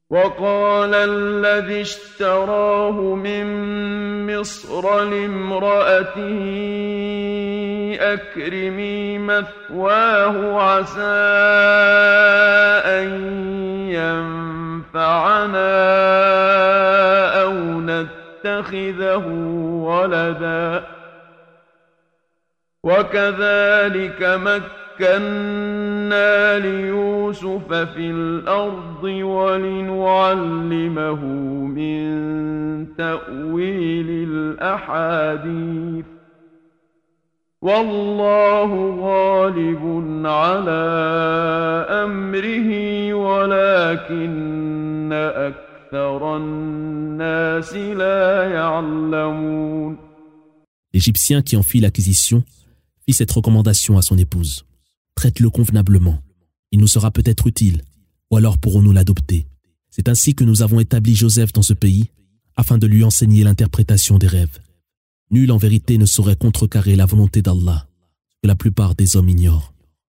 وقال الذي اشتراه من مصر لامرأته أكرمي مثواه عسى أن ينفعنا أو نتخذه ولدا وكذلك مكنا ليوسف في الأرض ولنعلمه من تأويل الأحاديث والله غالب على أمره ولكن أكثر الناس لا يعلمون. L'Égyptien qui en fit l'acquisition fit cette recommandation à son épouse. Traite-le convenablement. Il nous sera peut-être utile, ou alors pourrons-nous l'adopter. C'est ainsi que nous avons établi Joseph dans ce pays, afin de lui enseigner l'interprétation des rêves. Nul en vérité ne saurait contrecarrer la volonté d'Allah, que la plupart des hommes ignorent.